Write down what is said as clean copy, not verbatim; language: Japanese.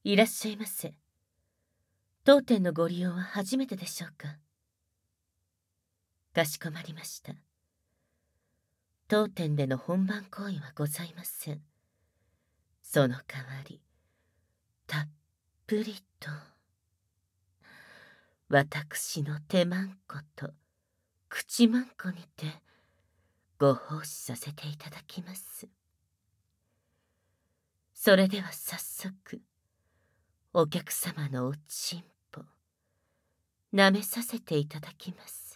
いらっしゃいませ。当店のご利用は初めてでしょうか？かしこまりました。当店での本番行為はございません。その代わり、たっぷりと、私の手まんこと口まんこにて、ご奉仕させていただきます。それでは早速、お客様のおちんぽ、舐めさせていただきます。